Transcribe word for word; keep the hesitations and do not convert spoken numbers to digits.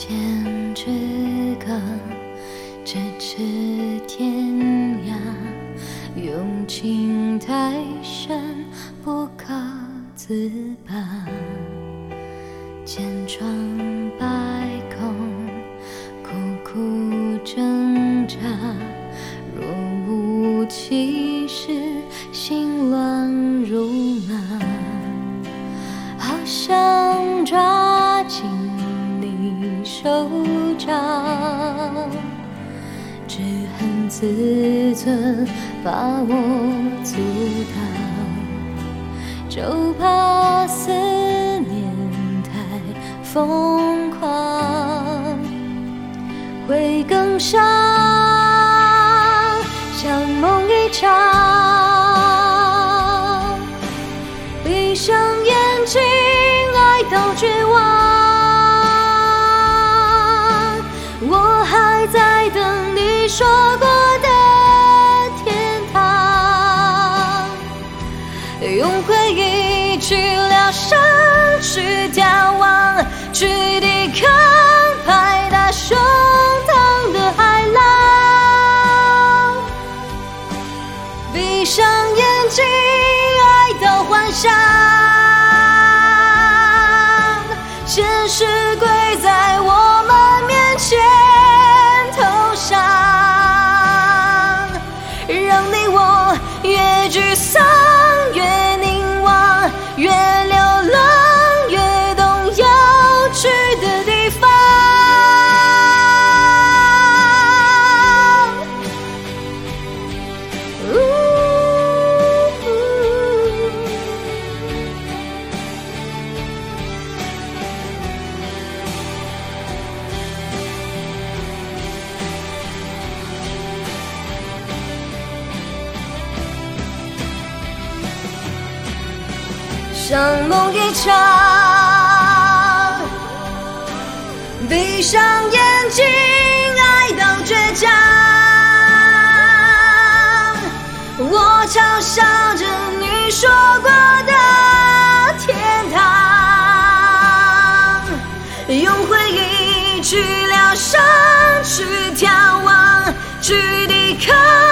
千纸歌，咫尺天涯，用情太深，不可自拔。千疮百孔，苦苦挣扎，若无其事，心乱如麻。好想抓紧你手掌，只恨自尊把我阻挡，就怕思念太疯狂，会更伤，像梦一场，闭上眼睛，爱到绝望。我还在等你说过的天堂，用回忆去疗伤，去眺望，去抵抗拍打胸膛的海浪。闭上眼睛，爱到幻想，现实跪在我们面前投降，让你我越沮丧越凝望，越流浪越懂要去的地方。像梦一场，闭上眼睛，爱到倔强。我嘲笑着你说过的天堂，用回忆去疗伤，去眺望，去抵抗。